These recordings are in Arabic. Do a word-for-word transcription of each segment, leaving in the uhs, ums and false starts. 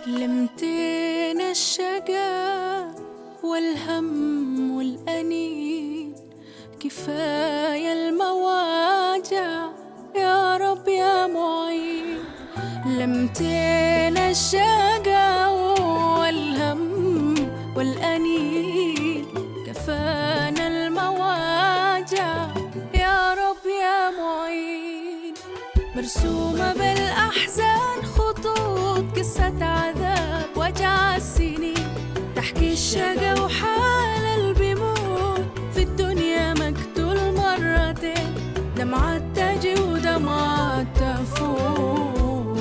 لمتين الشقا والهم والأنين، كفاية المواجع يا رب يا معين. لمتين الشقا والهم والأنين، كفانا المواجع يا رب يا معين. مرسومة بالأحزان خطوط قصة عذاب وجع السنين، تحكي الشقا وحال البموت في الدنيا مقتول مرتين، دمعات تجي ودمعات تفوت،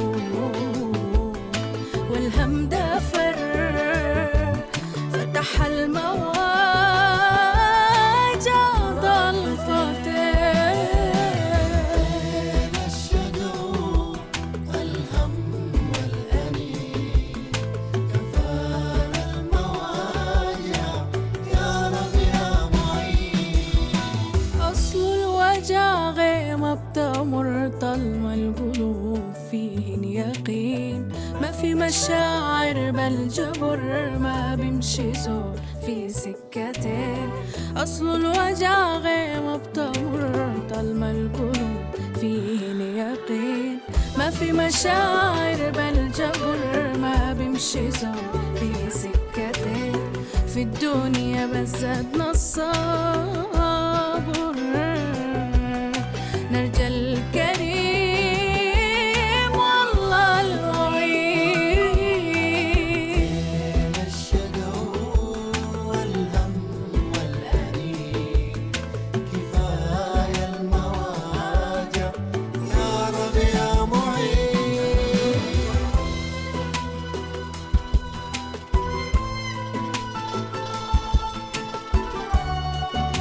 والهم دفر فتح المواجع ضلفتين. بتمر ظلمة القلوب فيهن يقين، ما في مشاعر بل جبر، ما بيمشي زول في سكتين. أصل الوجع غيمة بتمر ظلمة القلوب فيهن يقين، ما في مشاعر بل جبر، ما بيمشي زول في سكتين. في الدنيا بزاد نصابر نرجى الكريم والله المعين. الشقا والهم والأنين، كفاية المواجع يا رب يا معين.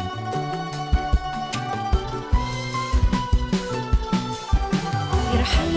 يرحل